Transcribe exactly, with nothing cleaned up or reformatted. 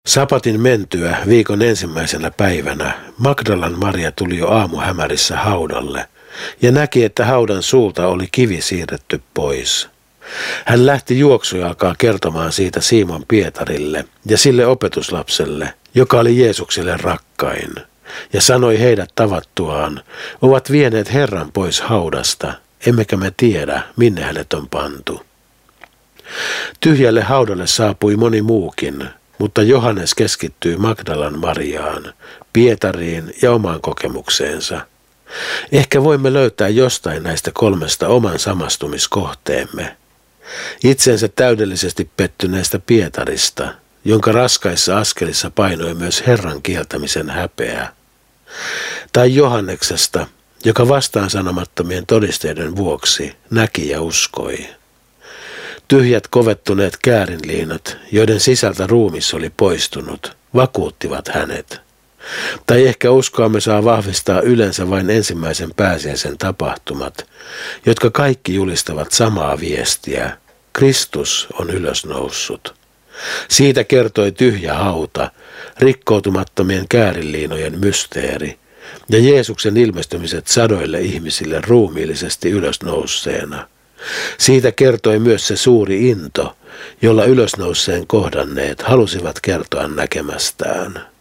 Sapatin mentyä viikon ensimmäisenä päivänä Magdalan Maria tuli jo aamuhämärissä haudalle ja näki, että haudan suulta oli kivi siirretty pois. Hän lähti juoksujalkaa kertomaan siitä Simon Pietarille ja sille opetuslapselle, joka oli Jeesukselle rakkain, ja sanoi heidät tavattuaan, ovat vieneet Herran pois haudasta, emmekä me tiedä, minne hänet on pantu. Tyhjälle haudalle saapui moni muukin, mutta Johannes keskittyi Magdalan Mariaan, Pietariin ja omaan kokemukseensa. Ehkä voimme löytää jostain näistä kolmesta oman samastumiskohteemme. Itsensä täydellisesti pettyneestä Pietarista, jonka raskaissa askelissa painoi myös Herran kieltämisen häpeä. Tai Johanneksesta, joka vastaan sanomattomien todisteiden vuoksi näki ja uskoi. Tyhjät kovettuneet käärinliinat, joiden sisältä ruumis oli poistunut, vakuuttivat hänet. Tai ehkä uskoamme saa vahvistaa yleensä vain ensimmäisen pääsiäisen tapahtumat, jotka kaikki julistavat samaa viestiä. Kristus on ylösnoussut. Siitä kertoi tyhjä hauta, rikkoutumattomien käärinliinojen mysteeri ja Jeesuksen ilmestymiset sadoille ihmisille ruumiillisesti ylösnousseena. Siitä kertoi myös se suuri into, jolla ylösnousseen kohdanneet halusivat kertoa näkemästään.